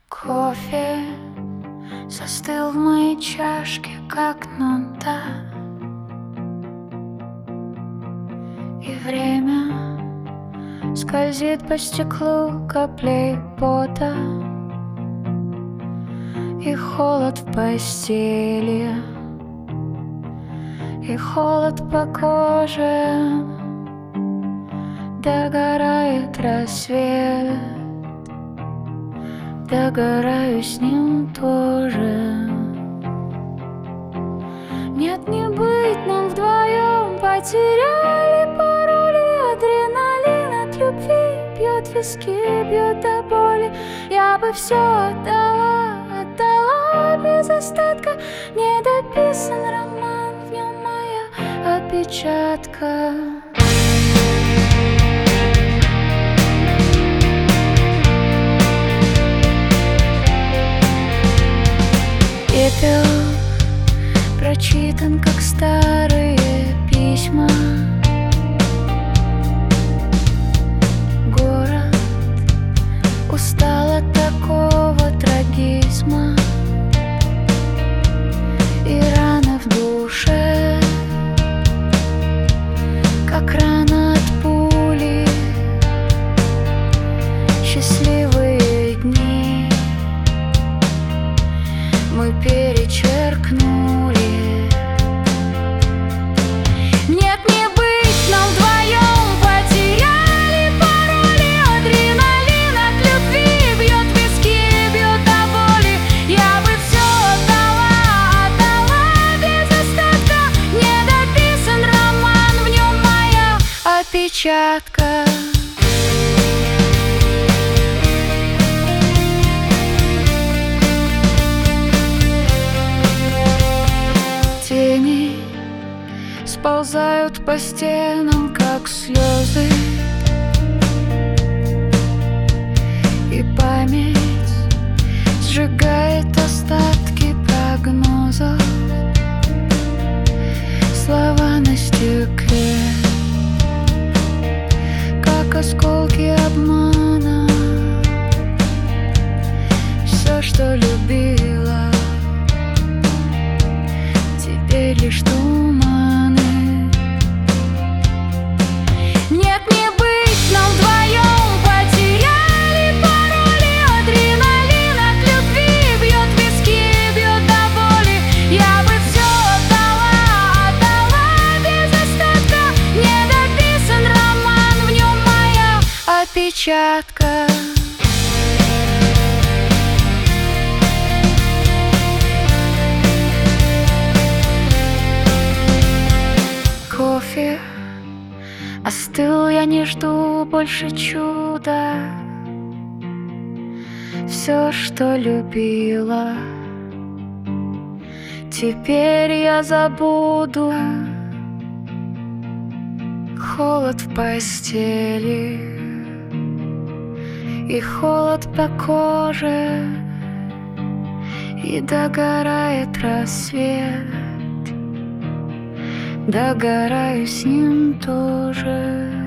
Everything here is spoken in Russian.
Кофе застыл в моей чашке, как нута. И время скользит по стеклу каплей пота. И холод в постели, и холод по коже. Догорает рассвет, догораю с ним тоже. Нет, не быть нам вдвоем. Потеряли пароли. Адреналин от любви бьет виски, бьет до боли. Я бы все отдала, отдала без остатка. Недописан роман, в нем моя отпечатка. Пепел прочитан, как старые письма. Город устал от такого трагизма. И рана в душе, как рана от пули. Счастливые дни мы перечеркнули. Нет, не быть нам вдвоем. Потеряли пароли. Адреналин от любви бьет виски, бьет до боли. Я бы все отдала, отдала без остатка. Недописан роман, в нем моя отпечатка. Тени сползают по стенам, как слезы. И память сжигает остатки прогнозов. Слова на стекле, как осколки обмана. Все, что любила, теперь лишь туманы. Нет, не быть нам вдвоем. Потеряли пароли. Адреналин от любви бьет виски, бьет до боли. Я бы все отдала, отдала без остатка. Недописан роман, в нем моя отпечатка. Кофе остыл, я не жду больше чуда. Все, что любила, теперь я забуду. Холод в постели и холод по коже. И догорает рассвет, догораю с ним тоже.